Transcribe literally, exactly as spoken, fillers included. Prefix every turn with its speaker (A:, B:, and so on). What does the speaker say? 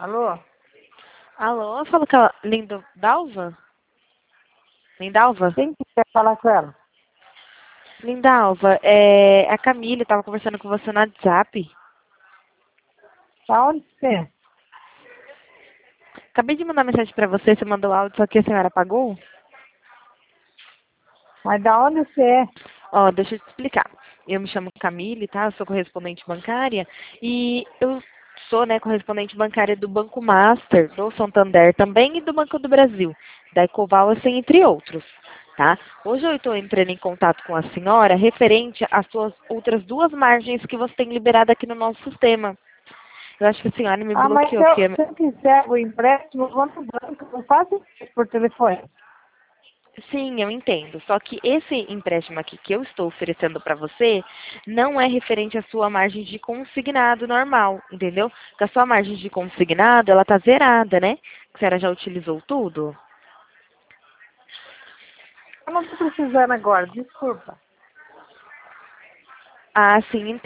A: Alô?
B: Alô, eu falo com a Lindo Dalva? Lindalva?
A: Quem que quer falar com ela?
B: Lindalva, é a Camila, tava conversando com você no WhatsApp.
A: Tá onde você é?
B: Acabei de mandar mensagem pra você, você mandou áudio, só que a senhora apagou?
A: Mas da onde você é?
B: Ó, deixa eu te explicar. Eu me chamo Camille, tá? Eu sou correspondente bancária e eu sou, né, correspondente bancária do Banco Master, do Santander também e do Banco do Brasil, da Ecoval, assim, entre outros, tá? Hoje eu estou entrando em contato com a senhora referente às suas outras duas margens que você tem liberado aqui no nosso sistema. Eu acho que a senhora me
A: Ah, mas se
B: bloqueou,
A: eu,
B: porque é
A: se eu quiser o empréstimo, eu vou no banco, não faço isso por telefone.
B: sim, eu entendo. Só que esse empréstimo aqui que eu estou oferecendo para você não é referente à sua margem de consignado normal, entendeu? Porque a sua margem de consignado, ela tá zerada, né? A senhora já utilizou tudo?
A: Eu não estou precisando agora, desculpa.
B: Ah, sim,